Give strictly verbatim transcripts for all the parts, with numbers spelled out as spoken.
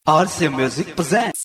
R C Music presents.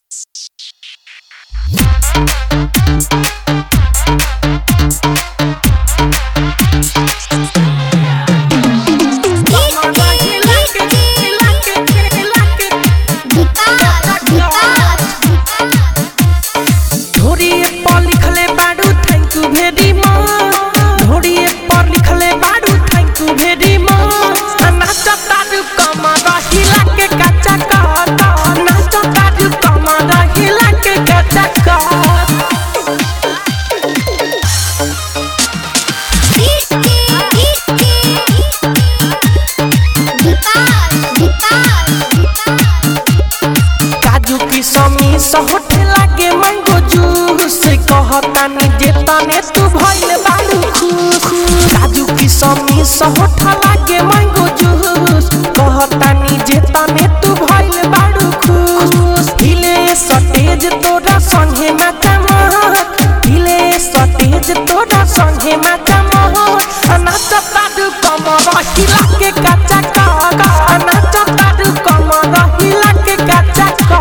होठे लागे mango juice कहतानी जेताने तू भइल बाड़ू खुश काजू किशमिश होठा लागे मैंगो जूस कहतानी जेताने तू भइल बाड़ू खुश हिले सटेज तोरा संगे नाचा मोहक हिले सटेज तोरा संगे नाचा मोहक नाचा ताडू कमर हिला के काचा का नाचा ताडू कमर हिला के काचा का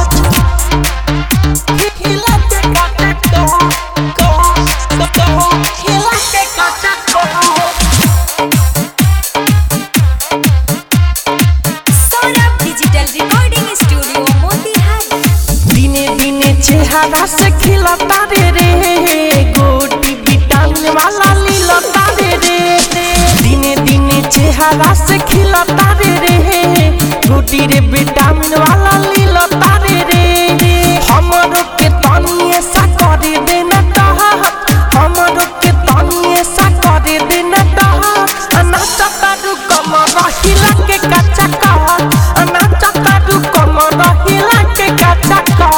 चेहरा से खिलता रे रे गोटी विटामिन वाला लीलता रे रे दिने दिने चेहरा से खिलता रे रे गोटी रे विटामिन वाला लीलता रे रे हमरो के तनी ऐसा करे देना ता हमरो के तनी ऐसा करे देना ता नाचा ताडू कमर हिला के काचा का नाचा ताडू कमर हिला के काचा का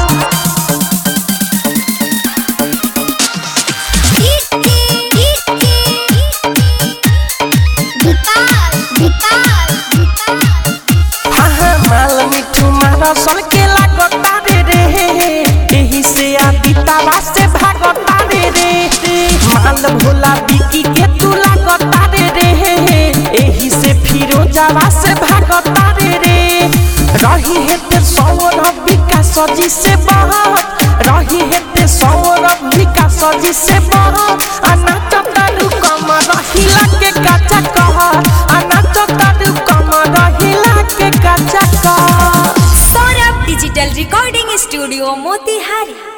रसल के लागता रे रे एही से आदितावा से भागता रे रे माल भोला बिकी के तू लागता रे रे एही से फिरोजावा से भागता रे रे रही हेते सौरभ विकास जी से बहुत रही हेते सौरभ विकास जी से बहुत अनाच तारू कमर हिला के काचा कह अनाच तारू कमर हिला के काचा कह डिजिटल रिकॉर्डिंग स्टूडियो मोतिहारी।